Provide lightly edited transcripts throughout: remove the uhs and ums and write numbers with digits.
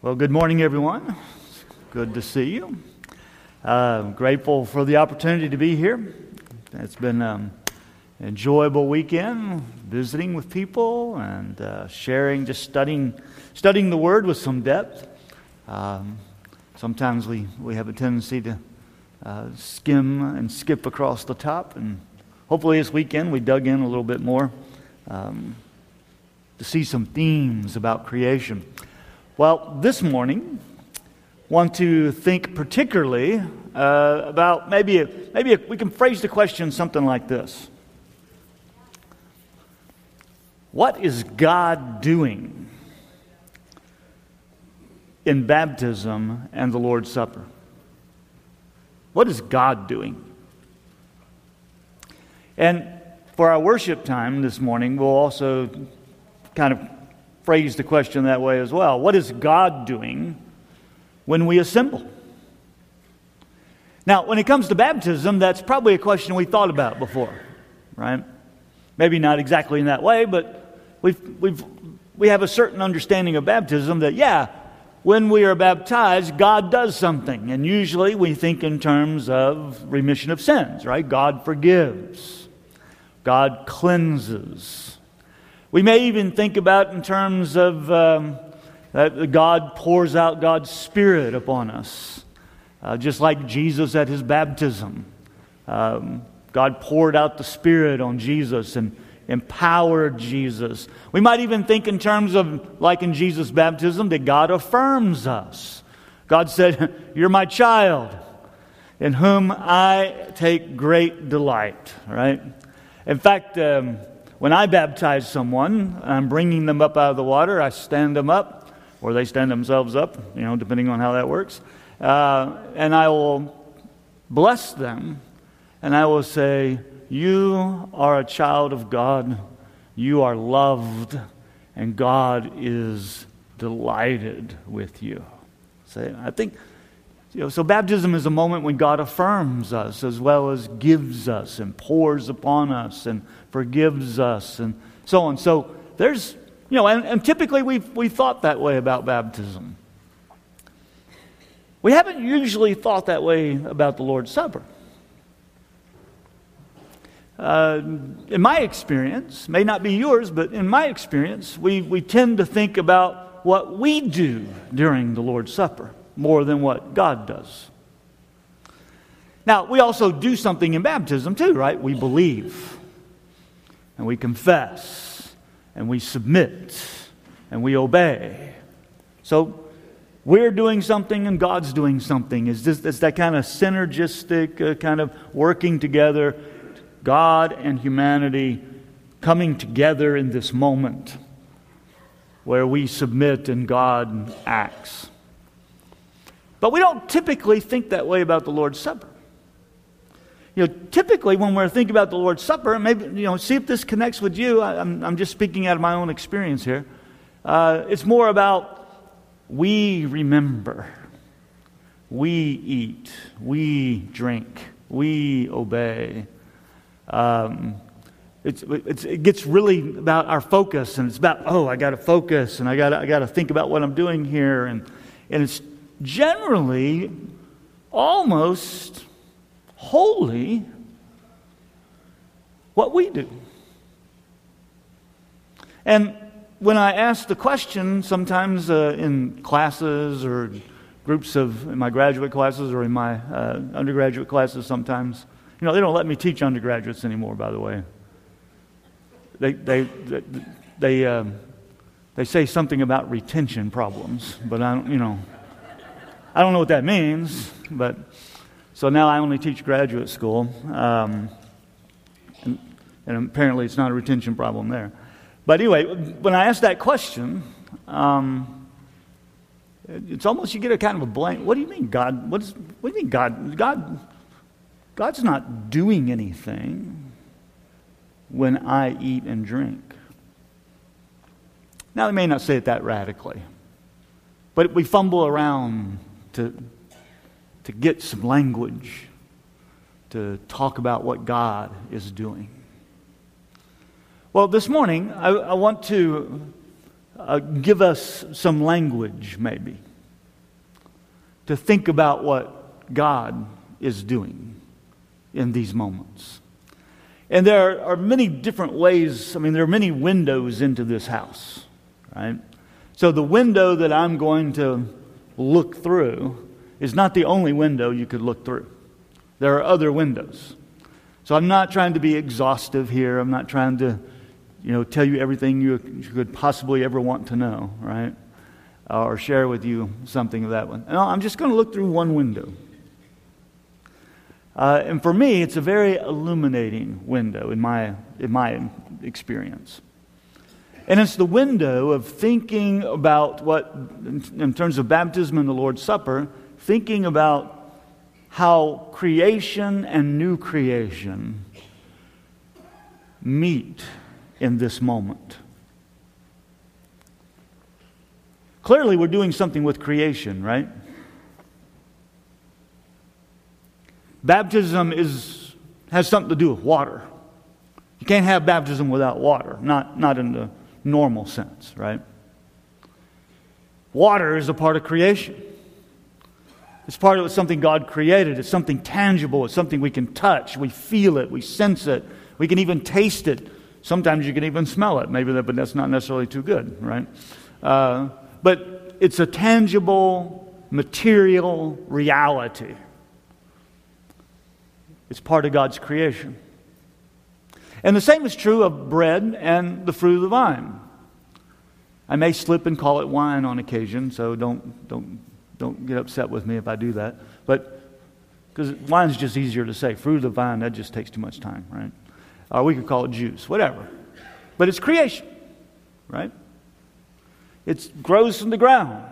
Well, good morning, everyone. Good to see you. Grateful for the opportunity to be here. It's been an enjoyable weekend, visiting with people and sharing, just studying the Word with some depth. Sometimes we have a tendency to skim and skip across the top, and hopefully this weekend we dug in a little bit more to see some themes about creation. Well, this morning, want to think particularly about maybe we can phrase the question something like this: what is God doing in baptism and the Lord's Supper? What is God doing? And for our worship time this morning, we'll also kind of phrase the question that way as well. What is God doing when we assemble? Now, when it comes to baptism, that's probably a question we thought about before, right? Maybe not exactly in that way, but we have a certain understanding of baptism that, when we are baptized, God does something. And usually we think in terms of remission of sins, right? God forgives. God cleanses. We may even think about in terms of that God pours out God's Spirit upon us. Just like Jesus at His baptism. God poured out the Spirit on Jesus and empowered Jesus. We might even think in terms of, like in Jesus' baptism, that God affirms us. God said, "You're my child, in whom I take great delight." Right? In fact, when I baptize someone, I'm bringing them up out of the water, I stand them up, or they stand themselves up, depending on how that works. And I will bless them, and I will say, "You are a child of God, you are loved, and God is delighted with you." So I think, so baptism is a moment when God affirms us as well as gives us and pours upon us and forgives us and so on. So there's, and typically we thought that way about baptism. We haven't usually thought that way about the Lord's Supper. In my experience, may not be yours, but in my experience, we tend to think about what we do during the Lord's Supper more than what God does. Now, we also do something in baptism too, right? We believe, and we confess, and we submit, and we obey. So we're doing something and God's doing something. It's that kind of synergistic kind of working together, God and humanity coming together in this moment where we submit and God acts. But we don't typically think that way about the Lord's Supper. Typically when we're thinking about the Lord's Supper, maybe, see if this connects with you. I'm just speaking out of my own experience here. It's more about we remember, we eat, we drink, we obey. It gets really about our focus, and it's about, I got to focus, and I got to think about what I'm doing here, and it's generally almost wholly what we do. And when I ask the question, sometimes in classes or groups in my graduate classes or in my undergraduate classes sometimes, they don't let me teach undergraduates anymore, by the way. They say something about retention problems, but I don't know what that means. But so now I only teach graduate school, and apparently it's not a retention problem there. But anyway, when I ask that question, it's almost you get a kind of a blank. What do you mean, God? What do you mean, God? God's not doing anything when I eat and drink. Now, they may not say it that radically, but we fumble around to get some language to talk about what God is doing. Well, this morning, I want to give us some language, maybe, to think about what God is doing in these moments. And there are many different ways, there are many windows into this house, right? So the window that I'm going to look through is not the only window you could look through. There are other windows. So I'm not trying to be exhaustive here. I'm not trying to, tell you everything you could possibly ever want to know, right? Or share with you something of that one. No, I'm just going to look through one window. And for me, it's a very illuminating window in my experience. And it's the window of thinking about what, in terms of baptism and the Lord's Supper, thinking about how creation and new creation meet in this moment. Clearly, we're doing something with creation, right? Baptism has something to do with water. You can't have baptism without water, not in the normal sense, right? Water is a part of creation. It's part of something God created. It's something tangible. It's something we can touch. We feel it. We sense it. We can even taste it. Sometimes you can even smell it. But that's not necessarily too good, right? But it's a tangible, material reality. It's part of God's creation. And the same is true of bread and the fruit of the vine. I may slip and call it wine on occasion, so don't get upset with me if I do that. But because wine's just easier to say. Fruit of the vine, that just takes too much time, right? Or we could call it juice, whatever. But it's creation, right? It grows from the ground.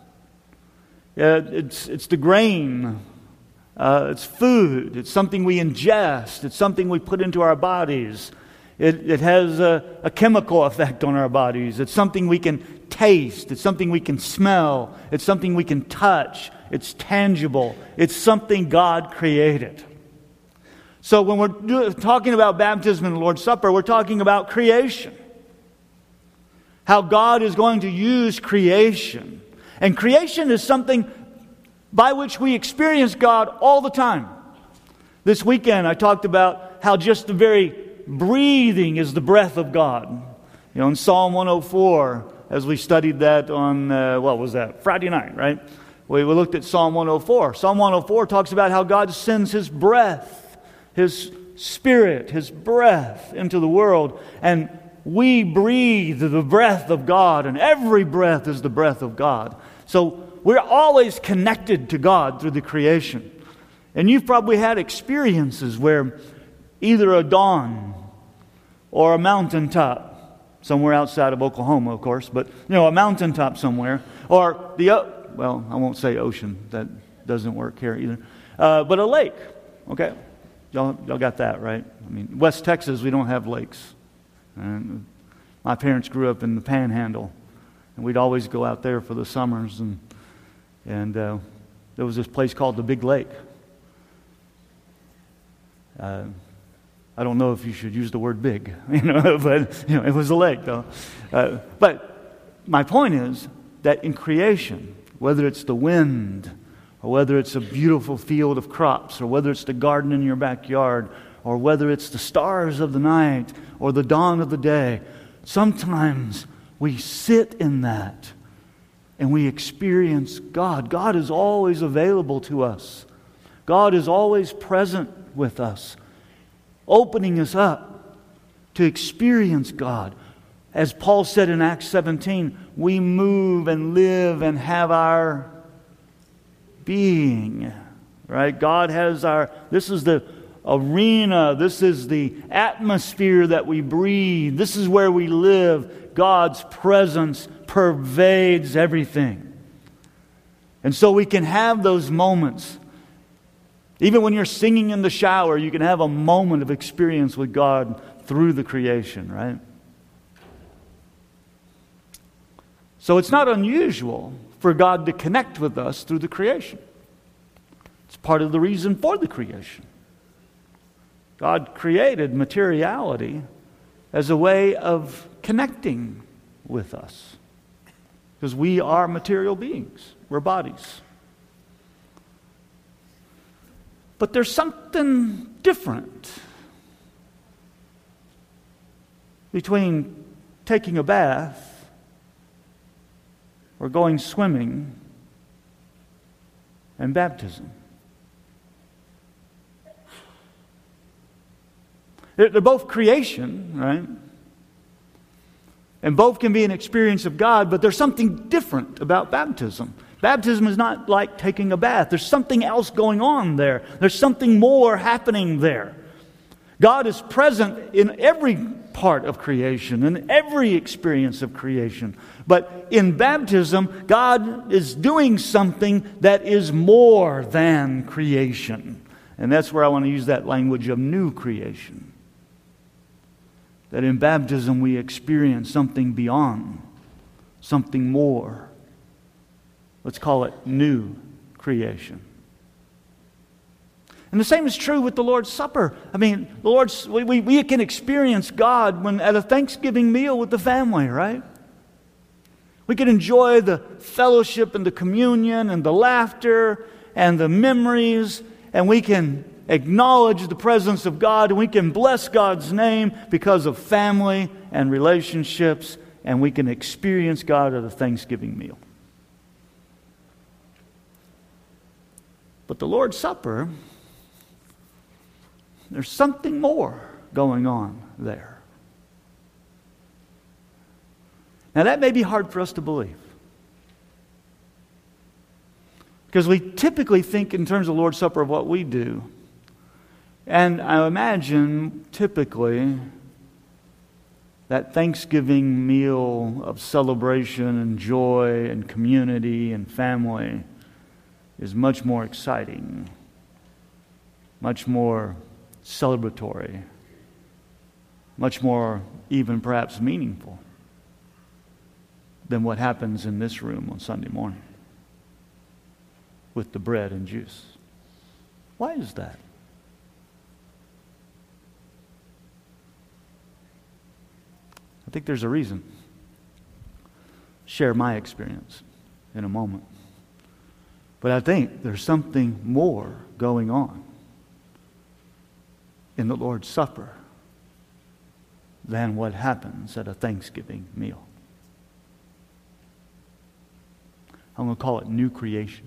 It's the grain. It's food. It's something we ingest. It's something we put into our bodies. It has a chemical effect on our bodies. It's something we can taste. It's something we can smell. It's something we can touch. It's tangible. It's something God created. So when we're talking about baptism and the Lord's Supper, we're talking about creation. How God is going to use creation. And creation is something by which we experience God all the time. This weekend I talked about how just the very breathing is the breath of God. In Psalm 104, as we studied that on, Friday night, right? We looked at Psalm 104. Psalm 104 talks about how God sends His breath, His Spirit, His breath into the world. And we breathe the breath of God, and every breath is the breath of God. So we're always connected to God through the creation. And you've probably had experiences where either a dawn or a mountaintop, somewhere outside of Oklahoma, of course, but a mountaintop somewhere, or I won't say ocean, that doesn't work here either, but a lake, okay? Y'all got that, right? West Texas, we don't have lakes. And my parents grew up in the Panhandle, and we'd always go out there for the summers, and there was this place called the Big Lake. I don't know if you should use the word big, but it was a lake, though. But my point is that in creation, whether it's the wind, or whether it's a beautiful field of crops, or whether it's the garden in your backyard, or whether it's the stars of the night, or the dawn of the day, sometimes we sit in that and we experience God. God is always available to us. God is always present with us, opening us up to experience God. As Paul said in Acts 17, we move and live and have our being. Right? God has this is the arena, this is the atmosphere that we breathe, this is where we live. God's presence pervades everything. And so we can have those moments. Even when you're singing in the shower, you can have a moment of experience with God through the creation, right? So it's not unusual for God to connect with us through the creation. It's part of the reason for the creation. God created materiality as a way of connecting with us. Because we are material beings. We're bodies. But there's something different between taking a bath or going swimming and baptism. They're both creation, right? And both can be an experience of God, but there's something different about baptism. Baptism is not like taking a bath. There's something else going on there. There's something more happening there. God is present in every part of creation, in every experience of creation. But in baptism, God is doing something that is more than creation. And that's where I want to use that language of new creation. That in baptism we experience something beyond, something more. Let's call it new creation. And the same is true with the Lord's Supper. I mean, we can experience God when at a Thanksgiving meal with the family, right? We can enjoy the fellowship and the communion and the laughter and the memories, and we can acknowledge the presence of God, and we can bless God's name because of family and relationships, and we can experience God at a Thanksgiving meal. But the Lord's Supper, there's something more going on there. Now that may be hard for us to believe. Because we typically think in terms of Lord's Supper of what we do. And I imagine typically that Thanksgiving meal of celebration and joy and community and family is much more exciting, much more celebratory, much more even perhaps meaningful than what happens in this room on Sunday morning with the bread and juice. Why is that? I think there's a reason. Share my experience in a moment. But I think there's something more going on in the Lord's Supper than what happens at a Thanksgiving meal. I'm going to call it new creation.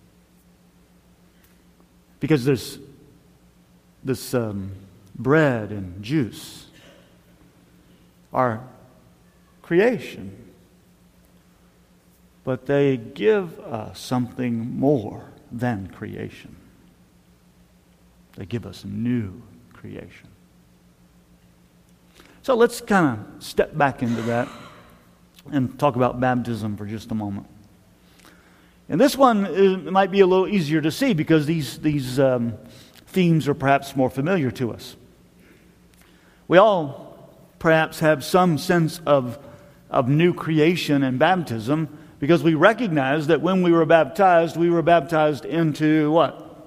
Because there's this bread and juice are creation, but they give us something more than creation. They give us new creation. So let's kind of step back into that and talk about baptism for just a moment. And this one might be a little easier to see because these themes are perhaps more familiar to us. We all perhaps have some sense of new creation and baptism because we recognize that when we were baptized into what?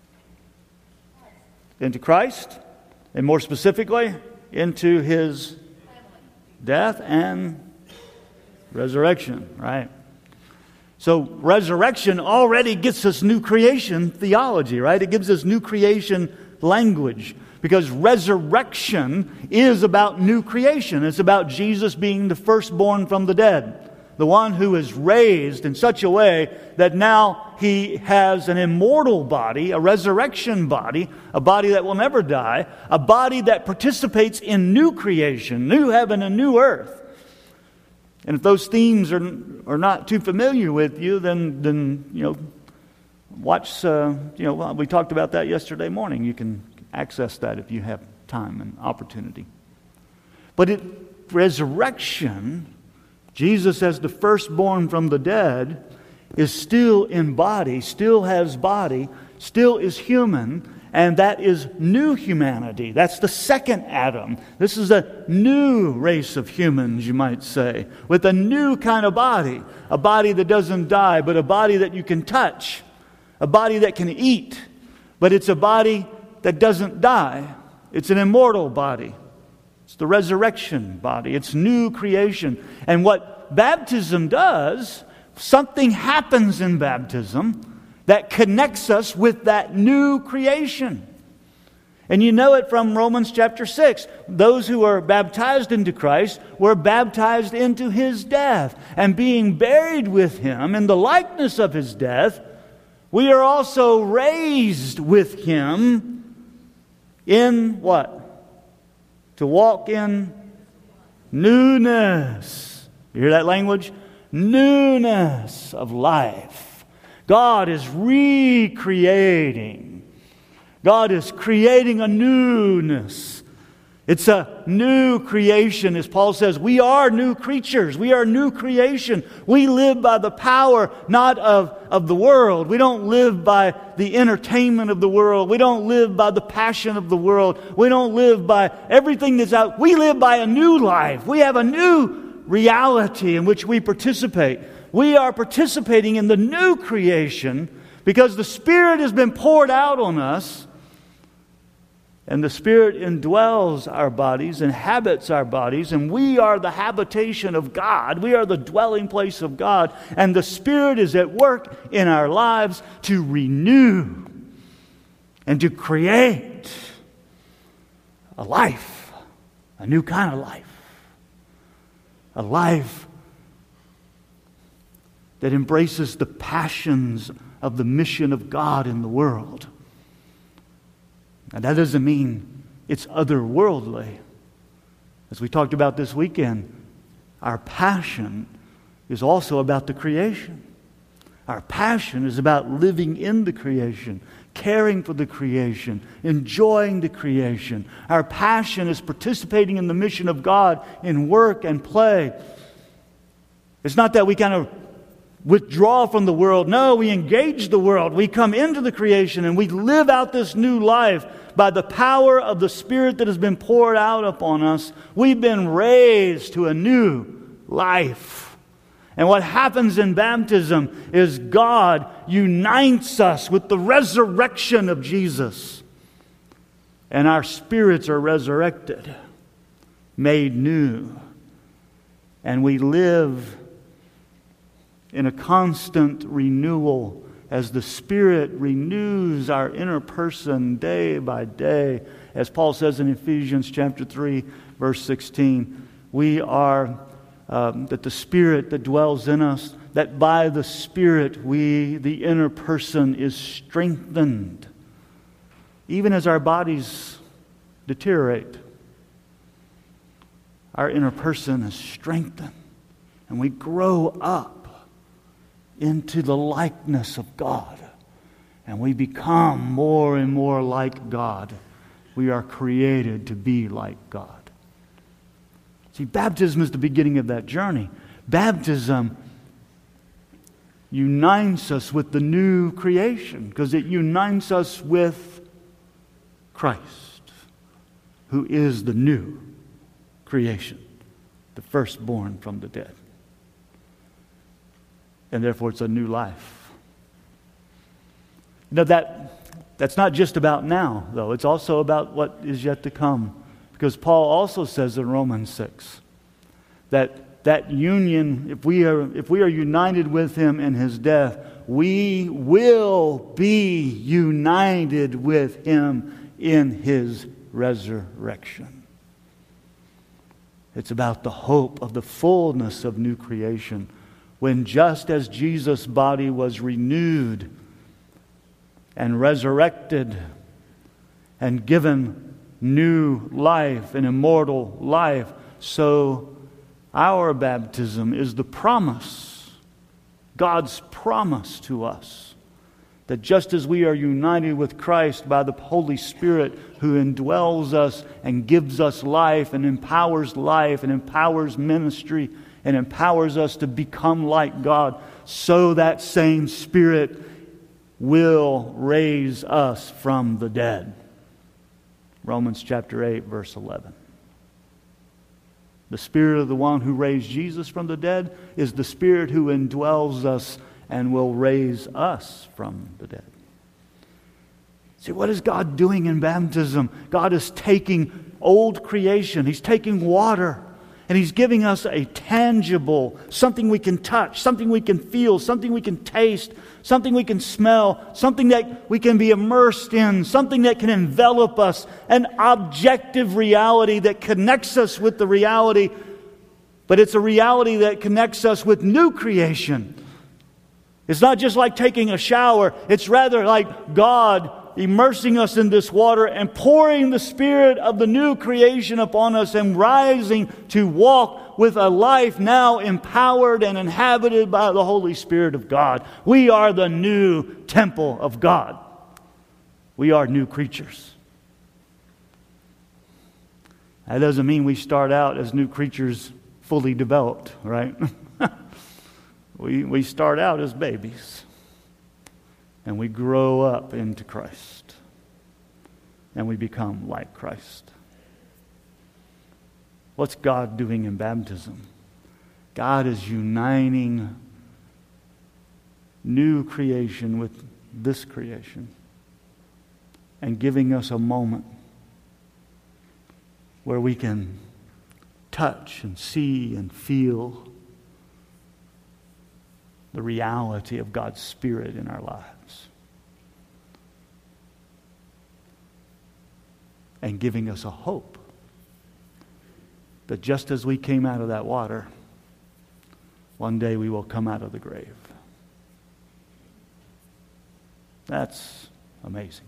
Into Christ, and more specifically, into His death and resurrection, right? So resurrection already gets us new creation theology, right? It gives us new creation language. Because resurrection is about new creation. It's about Jesus being the firstborn from the dead. The one who is raised in such a way that now He has an immortal body, a resurrection body, a body that will never die, a body that participates in new creation, new heaven and new earth. And if those themes are not too familiar with you, then watch. We talked about that yesterday morning. You can access that if you have time and opportunity. But resurrection, Jesus as the firstborn from the dead, is still in body, still has body, still is human, and that is new humanity. That's the second Adam. This is a new race of humans, you might say, with a new kind of body. A body that doesn't die, but a body that you can touch. A body that can eat, but it's a body that doesn't die. It's an immortal body. It's the resurrection body. It's new creation. And what baptism does, something happens in baptism that connects us with that new creation. And you know it from Romans chapter 6. Those who are baptized into Christ were baptized into His death. And being buried with Him in the likeness of His death, we are also raised with Him in what? To walk in newness. You hear that language? Newness of life. God is recreating. God is creating a newness. It's a new creation. As Paul says, we are new creatures. We are new creation. We live by the power not of the world. We don't live by the entertainment of the world. We don't live by the passion of the world. We don't live by everything that's out. We live by a new life. We have a new reality in which we participate. We are participating in the new creation because the Spirit has been poured out on us. And the Spirit indwells our bodies, inhabits our bodies, and we are the habitation of God. We are the dwelling place of God. And the Spirit is at work in our lives to renew and to create a life, a new kind of life. A life that embraces the passions of the mission of God in the world. Now, that doesn't mean it's otherworldly. As we talked about this weekend, our passion is also about the creation. Our passion is about living in the creation, caring for the creation, enjoying the creation. Our passion is participating in the mission of God in work and play. It's not that we kind of withdraw from the world. No, we engage the world. We come into the creation and we live out this new life by the power of the Spirit that has been poured out upon us. We've been raised to a new life. And what happens in baptism is God unites us with the resurrection of Jesus. And our spirits are resurrected, made new. And we live in a constant renewal as the Spirit renews our inner person day by day. As Paul says in Ephesians chapter 3, verse 16, we are, that the Spirit that dwells in us, that by the Spirit the inner person is strengthened. Even as our bodies deteriorate, our inner person is strengthened. And we grow up into the likeness of God. And we become more and more like God. We are created to be like God. See, baptism is the beginning of that journey. Baptism unites us with the new creation because it unites us with Christ, who is the new creation, the firstborn from the dead. And therefore it's a new life. You know, that's not just about now, though. It's also about what is yet to come. Because Paul also says in Romans 6 that union, if we are united with Him in His death, we will be united with Him in His resurrection. It's about the hope of the fullness of new creation. When just as Jesus' body was renewed and resurrected and given new life, an immortal life, so our baptism is the promise, God's promise to us, that just as we are united with Christ by the Holy Spirit who indwells us and gives us life and empowers ministry, and empowers us to become like God, so that same Spirit will raise us from the dead. Romans chapter 8, verse 11. The Spirit of the one who raised Jesus from the dead is the Spirit who indwells us and will raise us from the dead. See, what is God doing in baptism? God is taking old creation. He's taking water And He's giving us a tangible, something we can touch, something we can feel, something we can taste, something we can smell, something that we can be immersed in, something that can envelop us, an objective reality that connects us with the reality, but it's a reality that connects us with new creation. It's not just like taking a shower. It's rather like God immersing us in this water and pouring the Spirit of the new creation upon us and rising to walk with a life now empowered and inhabited by the Holy Spirit of God. We are the new temple of God. We are new creatures. That doesn't mean we start out as new creatures fully developed, right? We start out as babies. And we grow up into Christ. And we become like Christ. What's God doing in baptism? God is uniting new creation with this creation and giving us a moment where we can touch and see and feel the reality of God's Spirit in our lives. And giving us a hope that just as we came out of that water, one day we will come out of the grave. That's amazing.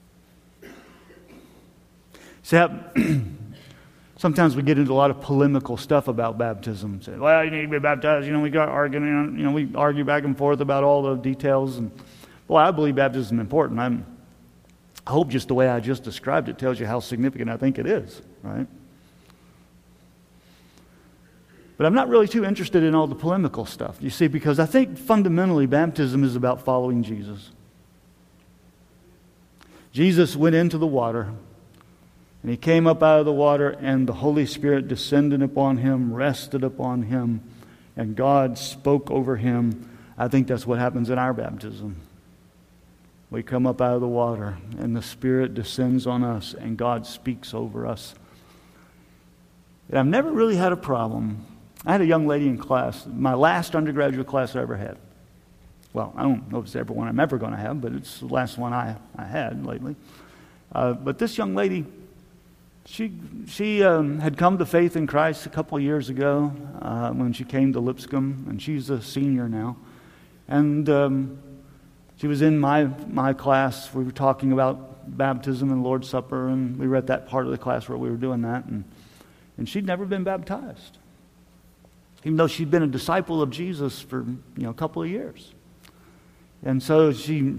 See, sometimes we get into a lot of polemical stuff about baptism. Say, well, you need to be baptized. We got arguing. We argue back and forth about all the details. And boy, I believe baptism is important. I hope just the way I just described it tells you how significant I think it is, right? But I'm not really too interested in all the polemical stuff, you see, because I think fundamentally baptism is about following Jesus. Jesus went into the water, and He came up out of the water, and the Holy Spirit descended upon Him, rested upon Him, and God spoke over Him. I think that's what happens in our baptism. We come up out of the water, and the Spirit descends on us, and God speaks over us. And I've never really had a problem. I had a young lady in class, my last undergraduate class I ever had. Well, I don't know if it's ever one I'm ever going to have, but it's the last one I had lately. But this young lady, she had come to faith in Christ a couple of years ago when she came to Lipscomb, and she's a senior now. And she was in my class. We were talking about baptism and Lord's Supper, and we were at that part of the class where we were doing that. And she'd never been baptized, even though she'd been a disciple of Jesus for a couple of years. And so we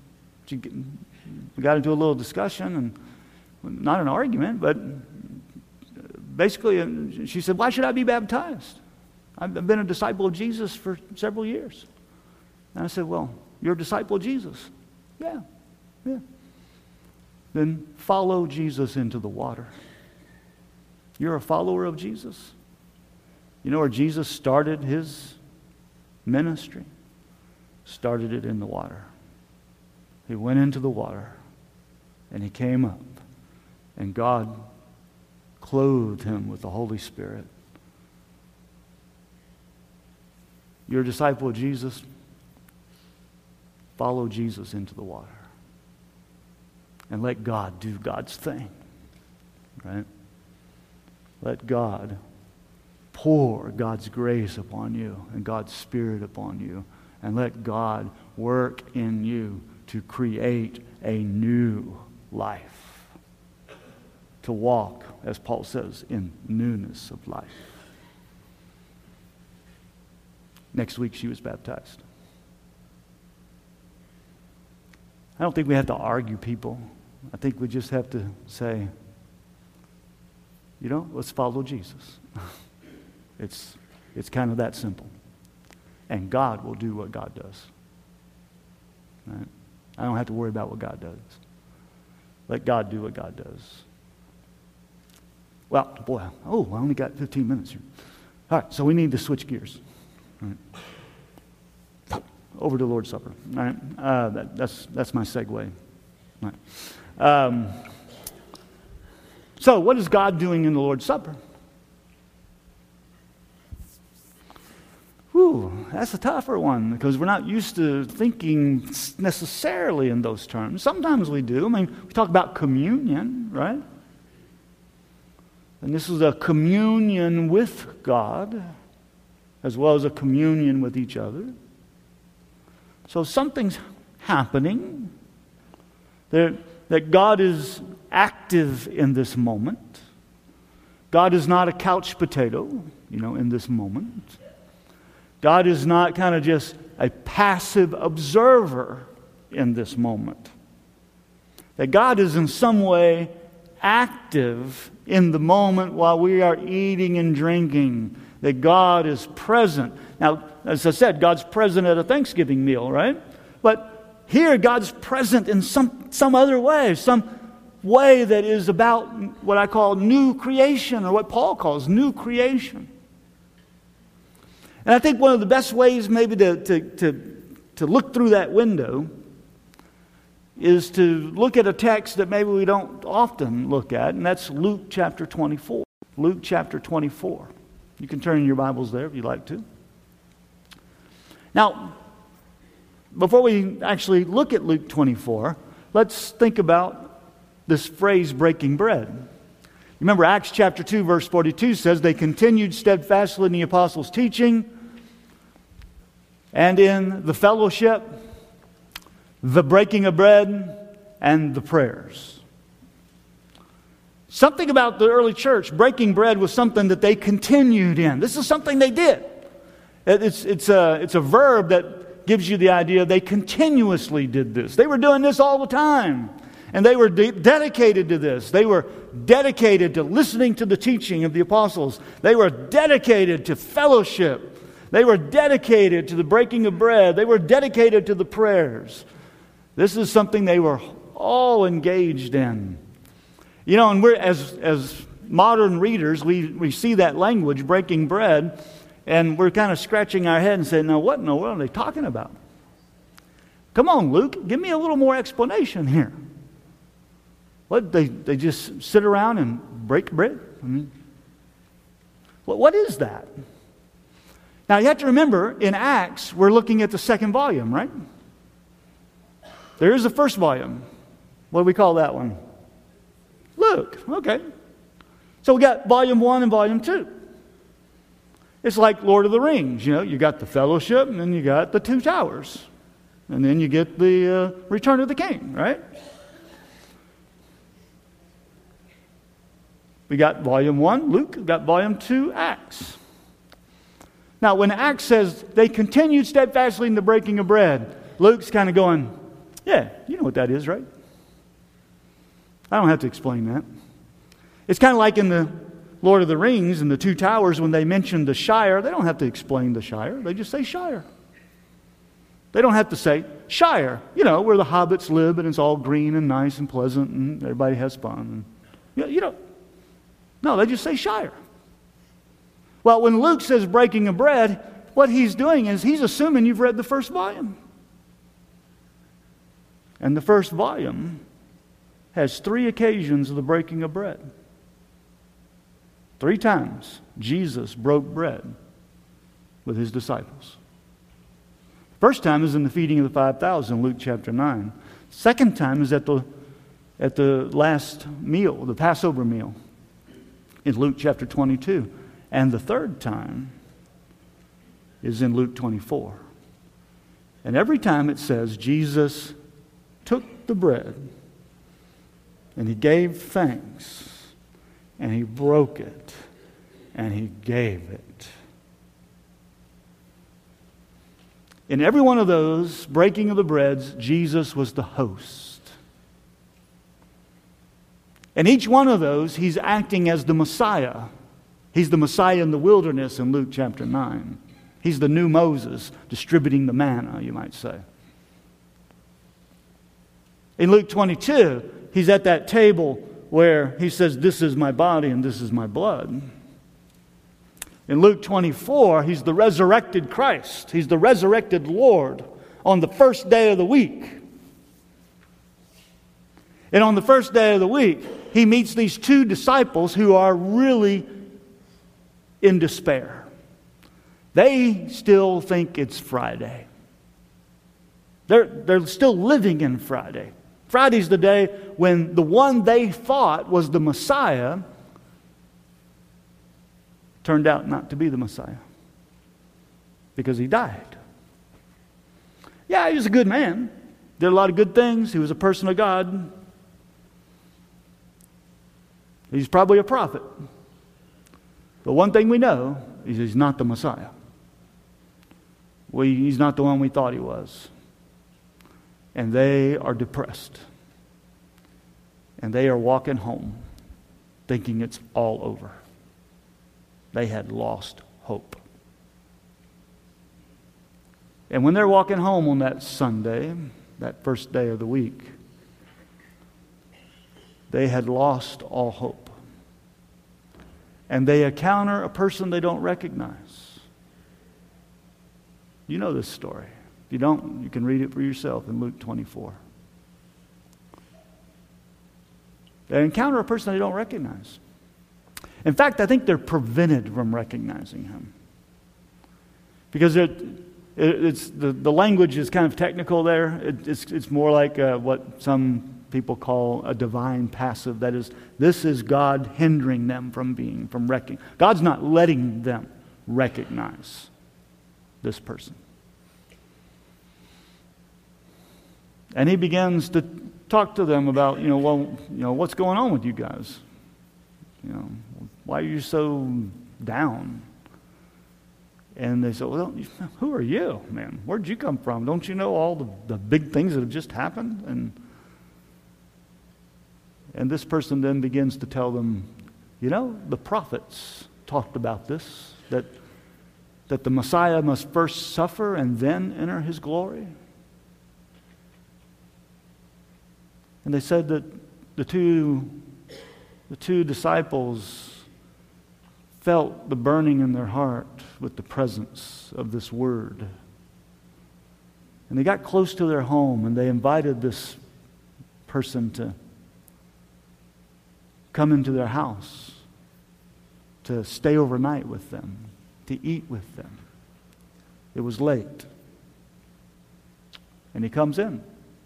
got into a little discussion, and not an argument, but basically she said, "Why should I be baptized? I've been a disciple of Jesus for several years." And I said, "Well, you're a disciple of Jesus." Yeah. Then follow Jesus into the water. You're a follower of Jesus. You know where Jesus started His ministry? Started it in the water. He went into the water, and He came up, and God clothed Him with the Holy Spirit. You're a disciple of Jesus. Follow Jesus into the water. And let God do God's thing. Right? Let God pour God's grace upon you and God's Spirit upon you. And let God work in you to create a new life. To walk, as Paul says, in newness of life. Next week she was baptized. I don't think we have to argue people. I think we just have to say, let's follow Jesus. It's kind of that simple. And God will do what God does. Right? I don't have to worry about what God does. Let God do what God does. Well, boy, I only got 15 minutes here. All right, so we need to switch gears. All right. Over to Lord's Supper. All right, that's my segue. All right. So what is God doing in the Lord's Supper? Ooh, that's a tougher one because we're not used to thinking necessarily in those terms. Sometimes we do. I mean, we talk about communion, right? And this is a communion with God as well as a communion with each other. So something's happening that God is active in this moment. God is not a couch potato, in this moment. God is not kind of just a passive observer in this moment. That God is in some way active in the moment while we are eating and drinking. That God is present. Now, as I said, God's present at a Thanksgiving meal, right? But here, God's present in some other way, some way that is about what I call new creation, or what Paul calls new creation. And I think one of the best ways maybe to look through that window is to look at a text that maybe we don't often look at, and that's Luke chapter 24. Luke chapter 24. You can turn in your Bibles there if you'd like to. Now, before we actually look at Luke 24, let's think about this phrase, breaking bread. Remember, Acts chapter 2, verse 42 says, they continued steadfastly in the apostles' teaching and in the fellowship, the breaking of bread, and the prayers. Something about the early church, breaking bread was something that they continued in. This is something they did. It's a verb that gives you the idea they continuously did this. They were doing this all the time. And they were dedicated to this. They were dedicated to listening to the teaching of the apostles. They were dedicated to fellowship. They were dedicated to the breaking of bread. They were dedicated to the prayers. This is something they were all engaged in. And we're as modern readers, we see that language, breaking bread, and we're kind of scratching our head and saying, now what in the world are they talking about? Come on, Luke, give me a little more explanation here. What, they just sit around and break bread? I mean, what is that? Now you have to remember, in Acts, we're looking at the second volume, right? There is a first volume. What do we call that one? Luke. Okay. So we got volume 1 and volume 2. It's like Lord of the Rings. You got the fellowship, and then you got the two towers. And then you get the Return of the King, right? We got volume 1, Luke. We got volume 2, Acts. Now, when Acts says they continued steadfastly in the breaking of bread, Luke's kind of going, yeah, you know what that is, right? I don't have to explain that. It's kind of like in the Lord of the Rings and the two towers when they mention the Shire. They don't have to explain the Shire. They just say Shire. They don't have to say Shire, where the hobbits live and it's all green and nice and pleasant and everybody has fun. No, they just say Shire. Well, when Luke says breaking of bread, what he's doing is he's assuming you've read the first volume. And the first volume has 3 occasions of the breaking of bread. 3 times Jesus broke bread with his disciples. First time is in the feeding of the 5,000, Luke chapter 9. Second time is at the last meal, the Passover meal, in Luke chapter 22. And the third time is in Luke 24. And every time it says Jesus took the bread and he gave thanks and he broke it and he gave it. In every one of those breaking of the breads, Jesus was the host. In each one of those, he's acting as the Messiah. He's the Messiah in the wilderness in Luke chapter 9. He's the new Moses distributing the manna, you might say. In Luke 22, he's at that table where he says, this is my body and this is my blood. In Luke 24, he's the resurrected Christ. He's the resurrected Lord on the first day of the week. And on the first day of the week, he meets these 2 disciples who are really in despair. They still think it's Friday. They're still living in Friday. Friday's the day when the one they thought was the Messiah turned out not to be the Messiah because he died. Yeah, he was a good man. Did a lot of good things. He was a person of God. He's probably a prophet. But one thing we know is he's not the Messiah. He's not the one we thought he was. And they are depressed. And they are walking home thinking it's all over. They had lost hope. And when they're walking home on that Sunday, that first day of the week, they had lost all hope. And they encounter a person they don't recognize. You know this story. If you don't, you can read it for yourself in Luke 24. They encounter a person they don't recognize. In fact, I think they're prevented from recognizing him. Because it's the language is kind of technical there. It's more like what some people call a divine passive. That is, this is God hindering them from recognizing. God's not letting them recognize this person. And he begins to talk to them about, what's going on with you guys? Why are you so down? And they said, well, who are you, man? Where'd you come from? Don't you know all the big things that have just happened? And this person then begins to tell them, the prophets talked about this, that the Messiah must first suffer and then enter his glory. And they said that the two disciples felt the burning in their heart with the presence of this word. And they got close to their home and they invited this person to come into their house, to stay overnight with them, to eat with them. It was late. And he comes in.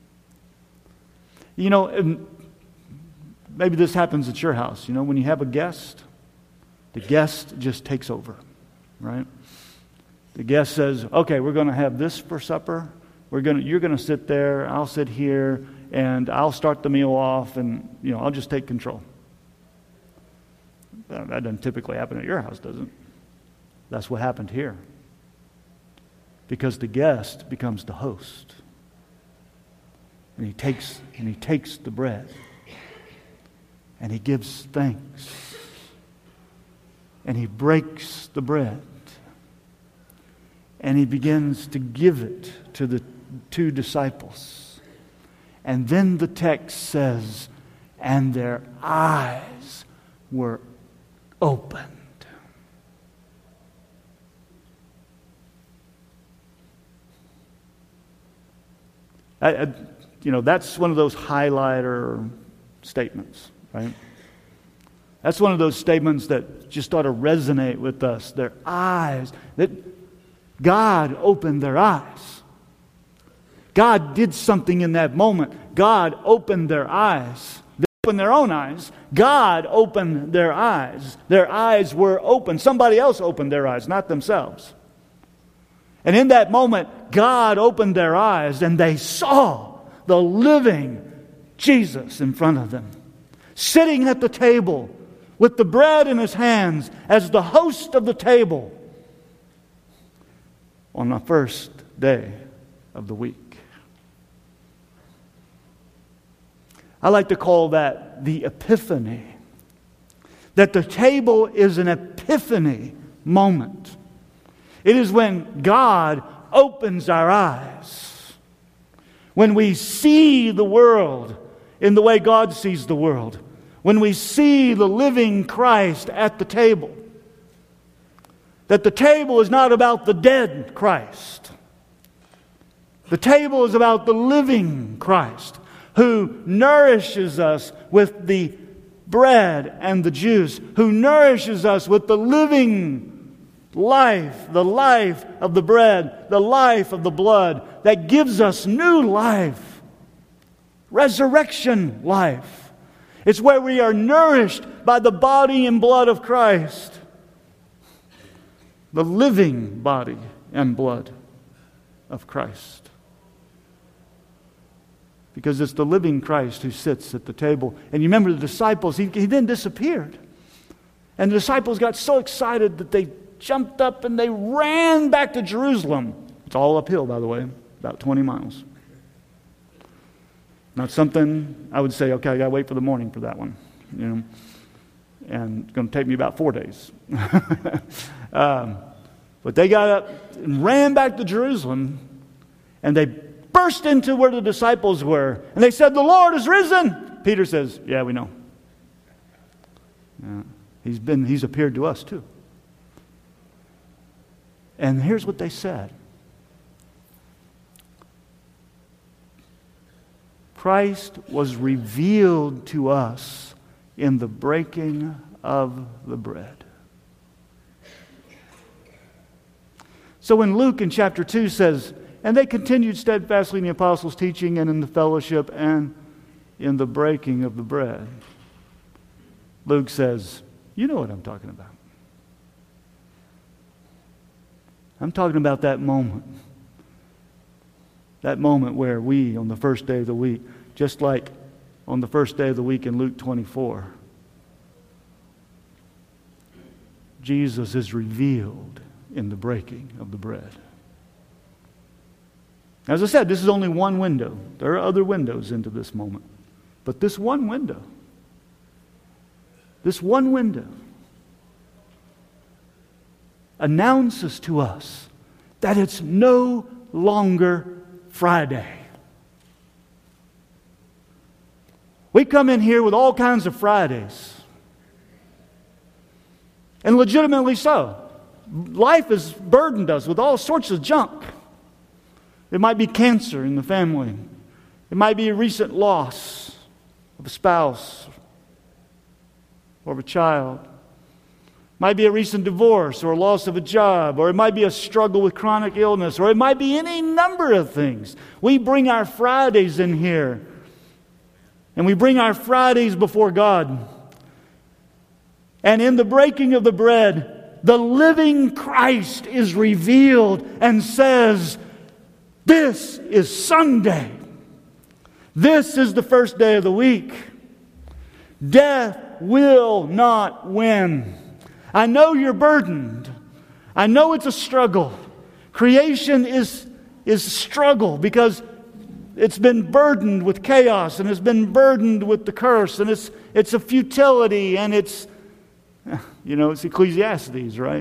And maybe this happens at your house. When you have a guest, the guest just takes over, right? The guest says, okay, we're going to have this for supper. You're going to sit there, I'll sit here, and I'll start the meal off, and I'll just take control. That doesn't typically happen at your house, does it? That's what happened here. Because the guest becomes the host. And he takes the bread. And he gives thanks. And he breaks the bread. And he begins to give it to the two disciples. And then the text says, and their eyes were opened. That's one of those highlighter statements, right? That's one of those statements that just ought to resonate with us. Their eyes, that God opened their eyes. God did something in that moment. God opened their eyes. They opened their own eyes. God opened their eyes. Their eyes were open. Somebody else opened their eyes, not themselves. And in that moment, God opened their eyes and they saw the living Jesus in front of them, sitting at the table with the bread in his hands as the host of the table on the first day of the week. I like to call that the epiphany. That the table is an epiphany moment. It is when God opens our eyes. When we see the world in the way God sees the world. When we see the living Christ at the table. That the table is not about the dead Christ. The table is about the living Christ who nourishes us with the bread and the juice, who nourishes us with the living Life, the life of the bread, the life of the blood that gives us new life. Resurrection life. It's where we are nourished by the body and blood of Christ. The living body and blood of Christ. Because it's the living Christ who sits at the table. And you remember the disciples, he then disappeared. And the disciples got so excited that they jumped up and they ran back to Jerusalem. It's all uphill, by the way, about 20 miles. Not something I would say, okay, I got to wait for the morning for that one. And it's going to take me about 4 days. But they got up and ran back to Jerusalem, and they burst into where the disciples were. And they said, the Lord is risen. Peter says, yeah, we know. Yeah, he's appeared to us too. And here's what they said. Christ was revealed to us in the breaking of the bread. So when Luke in chapter 2 says, and they continued steadfastly in the apostles' teaching and in the fellowship and in the breaking of the bread, Luke says, you know what I'm talking about. I'm talking about that moment. That moment where we, on the first day of the week, just like on the first day of the week in Luke 24, Jesus is revealed in the breaking of the bread. As I said, this is only one window. There are other windows into this moment. But this one window announces to us that it's no longer Friday. We come in here with all kinds of Fridays. And legitimately so. Life has burdened us with all sorts of junk. It might be cancer in the family. It might be a recent loss of a spouse or of a child. It might be a recent divorce or a loss of a job, or it might be a struggle with chronic illness, or it might be any number of things. We bring our Fridays in here, and we bring our Fridays before God. And in the breaking of the bread, the living Christ is revealed and says, this is Sunday. This is the first day of the week. Death will not win. I know you're burdened. I know it's a struggle. Creation is a struggle because it's been burdened with chaos, and it's been burdened with the curse, and it's a futility, and it's Ecclesiastes, right?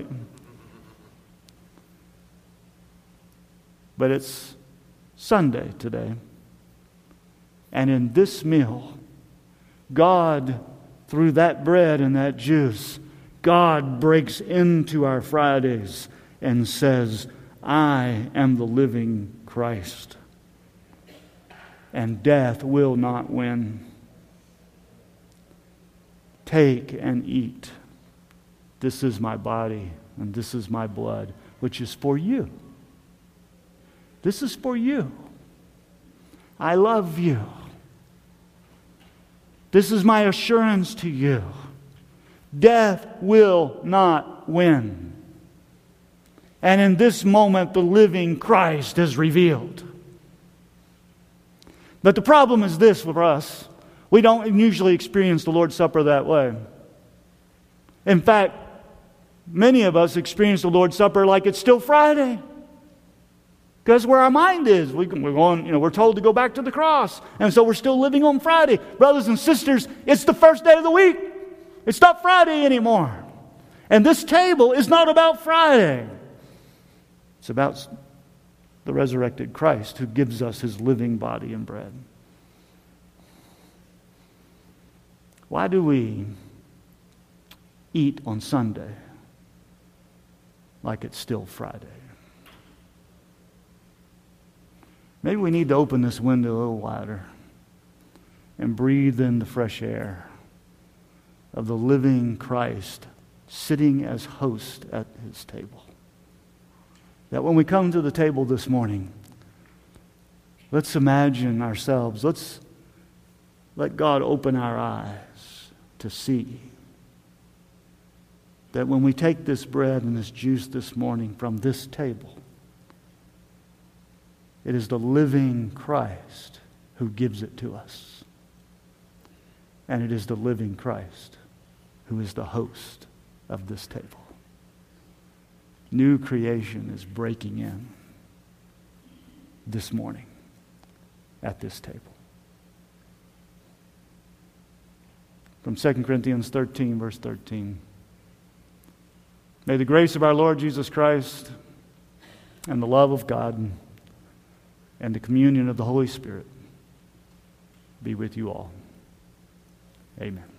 But it's Sunday today. And in this meal, God, through that bread and that juice, God breaks into our Fridays and says, I am the living Christ, and death will not win. Take and eat. This is my body and this is my blood, which is for you. This is for you. I love you. This is my assurance to you. Death will not win. And in this moment, the living Christ is revealed. But the problem is this for us. We don't usually experience the Lord's Supper that way. In fact, many of us experience the Lord's Supper like it's still Friday. Because where our mind is, we're told to go back to the cross. And so we're still living on Friday. Brothers and sisters, it's the first day of the week. It's not Friday anymore. And this table is not about Friday. It's about the resurrected Christ who gives us His living body and bread. Why do we eat on Sunday like it's still Friday? Maybe we need to open this window a little wider and breathe in the fresh air of the living Christ sitting as host at his table. That when we come to the table this morning, let's imagine ourselves, let's let God open our eyes to see that when we take this bread and this juice this morning from this table, it is the living Christ who gives it to us. And it is the living Christ who is the host of this table. New creation is breaking in this morning at this table. From 2 Corinthians 13, verse 13. May the grace of our Lord Jesus Christ and the love of God and the communion of the Holy Spirit be with you all. Amen.